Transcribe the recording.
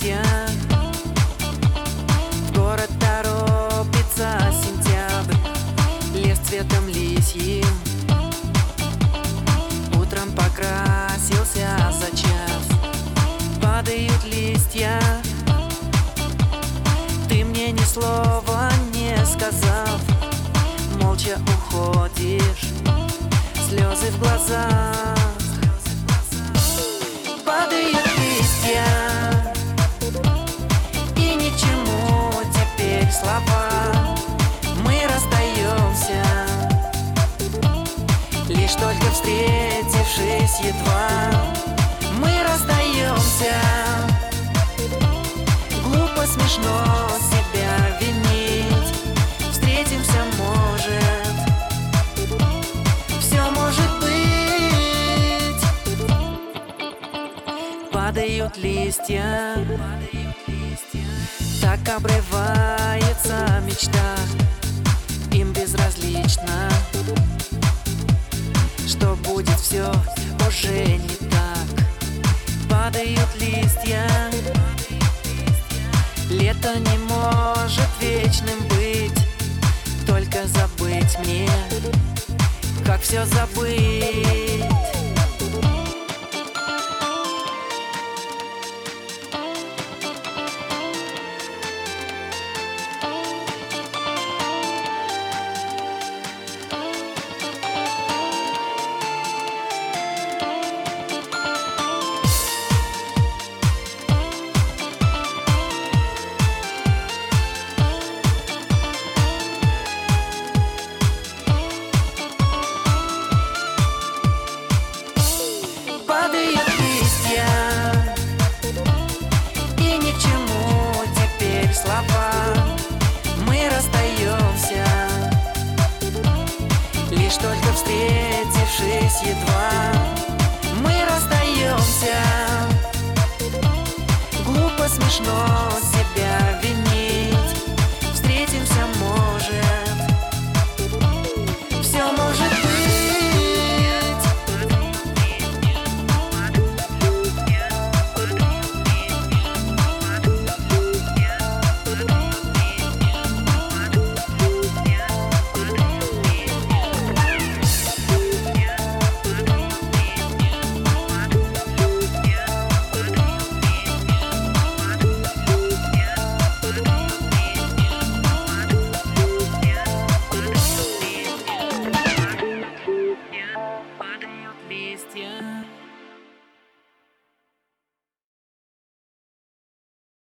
листья. В город торопится сентябрь, лес цветом лисьим. Утром покрасился за час, падают листья. Ты мне ни слова не сказав, молча уходишь, слезы в глазах. Падают листья, и ничему теперь слова. Мы расстаемся, лишь только встретившись едва. Мы расстаемся, глупо, смешно себя винить. Встретимся, может, все может быть. Падают листья, так обрывается мечта. Им безразлично, что будет все уже не так. Падают листья, лето не может вечным быть. Только забыть мне, как все забыть. И ничему теперь слова. Мы расстаемся, лишь только встретившись едва. Мы расстаемся, глупо, смешно себя